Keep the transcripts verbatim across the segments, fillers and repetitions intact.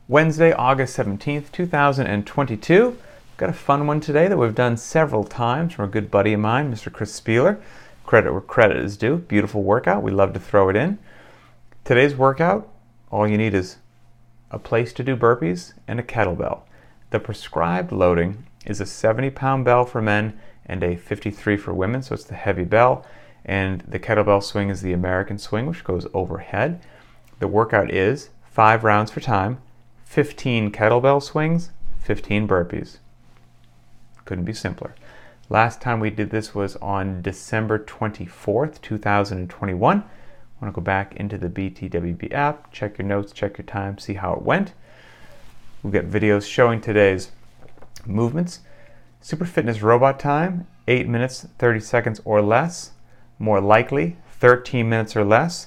Wednesday, August seventeenth, two thousand twenty-two. Got a fun one today that we've done several times from a good buddy of mine, Mister Chris Spieler. Credit where credit is due. Beautiful workout. We love to throw it in. Today's workout, all you need is a place to do burpees and a kettlebell. The prescribed loading is a seventy pound bell for men and a fifty-three for women, so it's the heavy bell. And the kettlebell swing is the American swing, which goes overhead. The workout is five rounds for time, fifteen kettlebell swings, fifteen burpees. Couldn't be simpler. Last time we did this was on December twenty-fourth, two thousand twenty-one. I want to go back into the B T W B app, check your notes, check your time, see how it went. We'll get videos showing today's movements. Super Fitness Robot time, eight minutes, thirty seconds or less. More likely, thirteen minutes or less.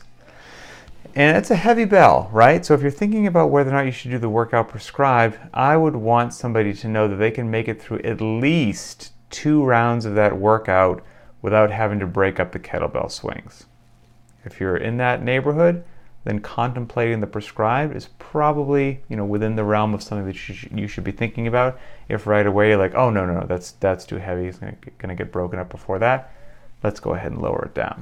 And it's a heavy bell, right? So if you're thinking about whether or not you should do the workout prescribed, I would want somebody to know that they can make it through at least two rounds of that workout without having to break up the kettlebell swings. If you're in that neighborhood, then contemplating the prescribed is probably, you know, within the realm of something that you should, you should be thinking about. If right away you're like, oh no, no, no, that's that's too heavy, it's gonna, gonna get broken up before that, let's go ahead and lower it down.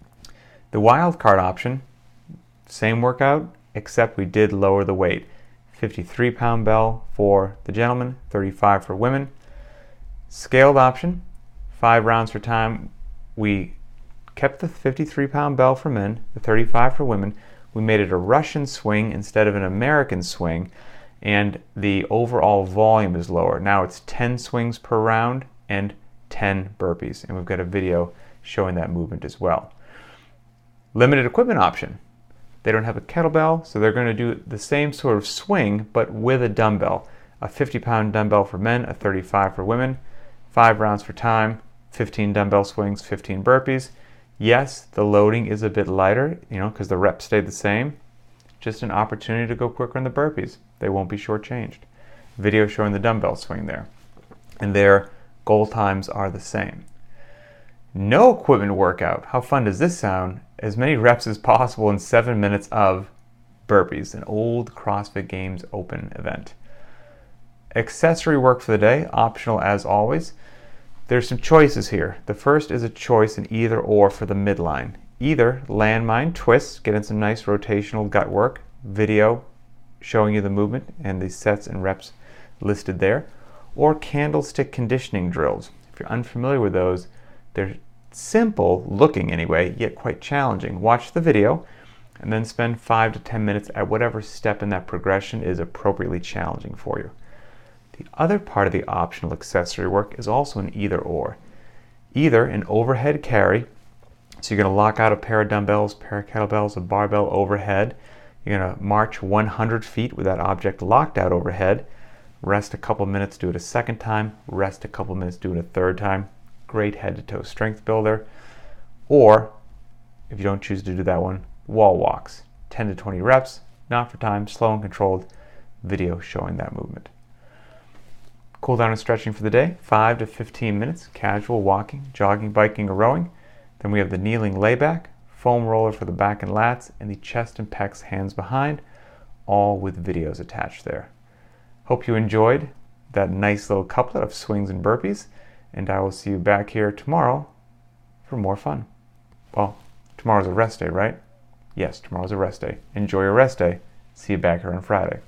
The wild card option, same workout, except we did lower the weight. fifty-three pound bell for the gentlemen, thirty-five for women. Scaled option, five rounds for time. We kept the fifty-three pound bell for men, the thirty-five for women. We made it a Russian swing instead of an American swing, and the overall volume is lower. Now it's ten swings per round and ten burpees, and we've got a video showing that movement as well. Limited equipment option. They don't have a kettlebell, so they're going to do the same sort of swing, but with a dumbbell. A fifty pound dumbbell for men, a thirty-five for women, five rounds for time, fifteen dumbbell swings, fifteen burpees. Yes, the loading is a bit lighter, you know, because the reps stayed the same. Just an opportunity to go quicker on the burpees. They won't be shortchanged. Video showing the dumbbell swing there. And their goal times are the same. No equipment workout. How fun does this sound? As many reps as possible in seven minutes of burpees, an old CrossFit Games open event. Accessory work for the day, optional as always. There's some choices here. The first is a choice in either or for the midline. Either landmine twists, getting some nice rotational gut work, video showing you the movement and the sets and reps listed there, or candlestick conditioning drills. If you're unfamiliar with those, they're simple looking anyway, yet quite challenging. Watch the video and then spend five to ten minutes at whatever step in that progression is appropriately challenging for you. The other part of the optional accessory work is also an either or. Either an overhead carry, so you're going to lock out a pair of dumbbells, pair of kettlebells, a barbell overhead. You're going to march one hundred feet with that object locked out overhead, rest a couple minutes, do it a second time, rest a couple minutes, do it a third time. Great head to toe strength builder. Or, if you don't choose to do that one, wall walks, ten to twenty reps, not for time, slow and controlled, video showing that movement. Cool down and stretching for the day, five to fifteen minutes, casual walking, jogging, biking, or rowing. Then we have the kneeling layback, foam roller for the back and lats, and the chest and pecs hands behind, all with videos attached there. Hope you enjoyed that nice little couplet of swings and burpees, and I will see you back here tomorrow for more fun. Well, tomorrow's a rest day, right? Yes, tomorrow's a rest day. Enjoy your rest day. See you back here on Friday.